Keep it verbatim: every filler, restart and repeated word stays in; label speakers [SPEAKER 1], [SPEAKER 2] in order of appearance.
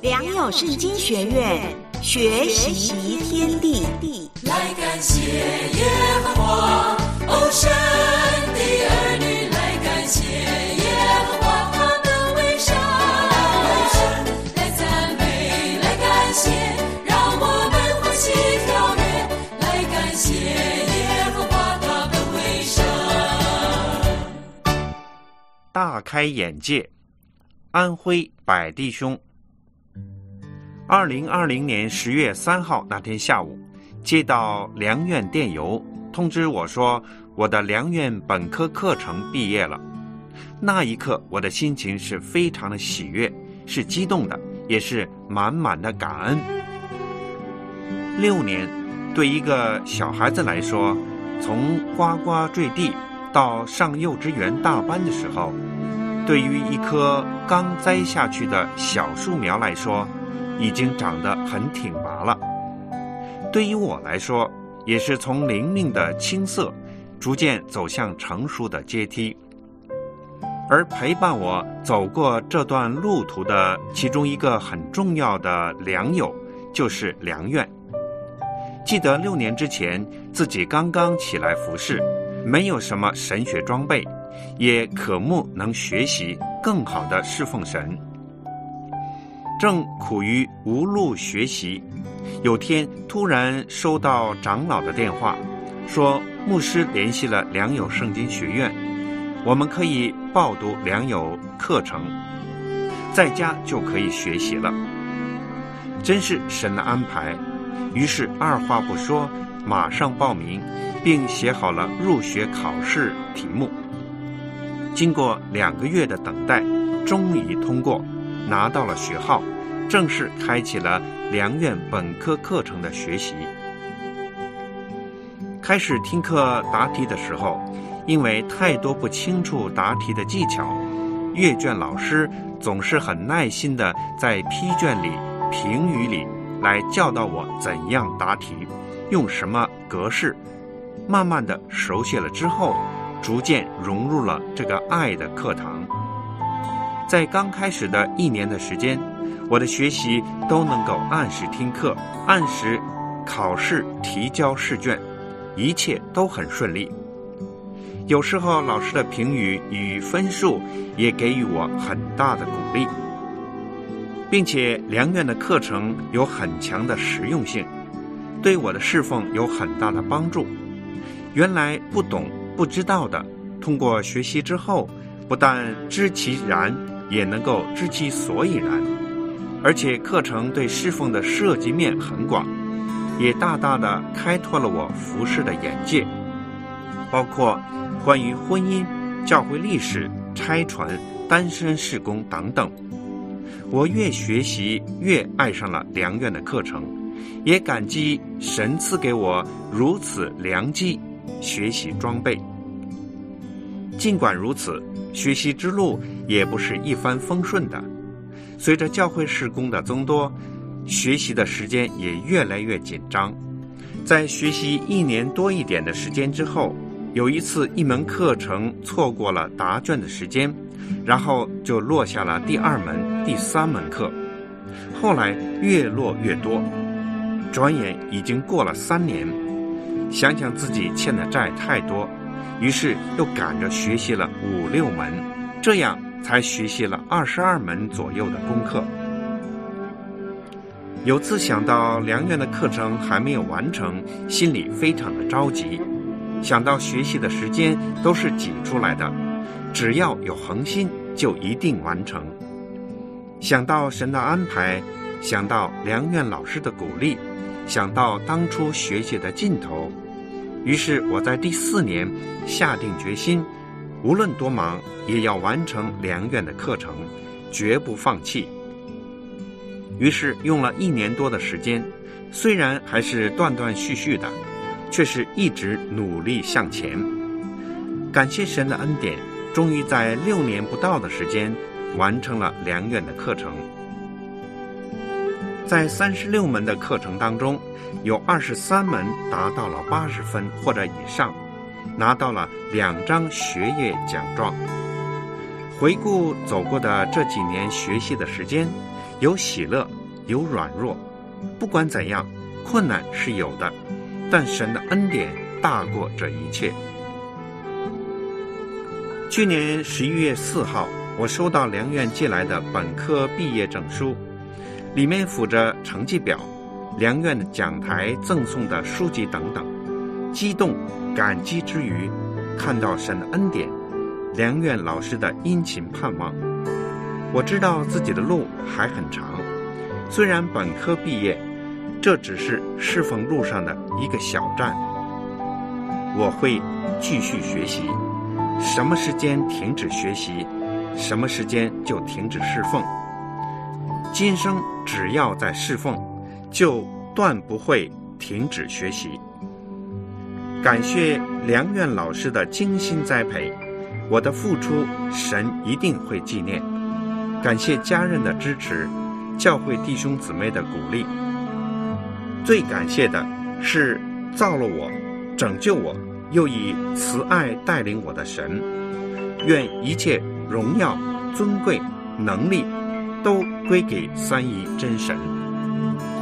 [SPEAKER 1] 良友圣经学院，学习天地。
[SPEAKER 2] 来感谢耶和华，哦，神的儿女来感谢耶和华，他的为善，来赞美，来感谢，让我们欢喜跳跃，来感谢耶和华，他的为善。
[SPEAKER 3] 大开眼界，安徽百弟兄。二零二零年十月三号那天下午，接到良院电邮，通知我说我的良院本科课程毕业了。那一刻，我的心情是非常的喜悦，是激动的，也是满满的感恩。六年，对一个小孩子来说，从呱呱坠地到上幼稚园大班的时候，对于一棵刚栽下去的小树苗来说，已经长得很挺拔了。对于我来说，也是从灵命的青涩逐渐走向成熟的阶梯。而陪伴我走过这段路途的其中一个很重要的良友，就是良院。记得六年之前，自己刚刚起来服侍，没有什么神学装备，也渴慕能学习更好的侍奉神。正苦于无路学习，有天突然收到长老的电话，说牧师联系了良友圣经学院，我们可以报读良友课程，在家就可以学习了。真是神的安排，于是二话不说，马上报名，并写好了入学考试题目。经过两个月的等待，终于通过，拿到了学号，正式开启了良院本科课程的学习。开始听课答题的时候，因为太多不清楚答题的技巧，阅卷老师总是很耐心地在批卷里、评语里来教导我怎样答题，用什么格式。慢慢地熟悉了之后，逐渐融入了这个爱的课堂。在刚开始的一年的时间，我的学习都能够按时听课，按时考试提交试卷，一切都很顺利。有时候老师的评语与分数也给予我很大的鼓励，并且良院的课程有很强的实用性，对我的侍奉有很大的帮助。原来不懂不知道的，通过学习之后，不但知其然，也能够知其所以然。而且课程对侍奉的涉及面很广，也大大的开拓了我服侍的眼界，包括关于婚姻、教会历史、差传、单身事工等等。我越学习越爱上了良院的课程，也感激神赐给我如此良机，学习装备。尽管如此，学习之路也不是一帆风顺的。随着教会事工的增多，学习的时间也越来越紧张。在学习一年多一点的时间之后，有一次一门课程错过了答卷的时间，然后就落下了第二门、第三门课，后来越落越多，转眼已经过了三年。想想自己欠的债太多，于是又赶着学习了五六门，这样才学习了二十二门左右的功课。有次想到良院的课程还没有完成，心里非常的着急。想到学习的时间都是挤出来的，只要有恒心，就一定完成。想到神的安排，想到良院老师的鼓励，想到当初学习的尽头，于是我在第四年下定决心，无论多忙，也要完成良院的课程，绝不放弃。于是用了一年多的时间，虽然还是断断续续的，却是一直努力向前。感谢神的恩典，终于在六年不到的时间完成了良院的课程。在三十六门的课程当中，有二十三门达到了八十分或者以上，拿到了两张学业奖状。回顾走过的这几年学习的时间， 有喜乐，有软弱。不管怎样，困难是有的，但神的恩典大过这一切。去年十一月四号，我收到良院寄来的本科毕业证书，里面附着成绩表、良院的讲台赠送的书籍等等。激动感激之余，看到神的恩典，良院老师的殷勤盼望。我知道自己的路还很长，虽然本科毕业，这只是侍奉路上的一个小站。我会继续学习，什么时间停止学习，什么时间就停止侍奉。今生只要在侍奉，就断不会停止学习。感谢良院老师的精心栽培，我的付出神一定会纪念。感谢家人的支持，教会弟兄姊妹的鼓励。最感谢的是造了我、拯救我，又以慈爱带领我的神。愿一切荣耀、尊贵、能力都归给三一真神。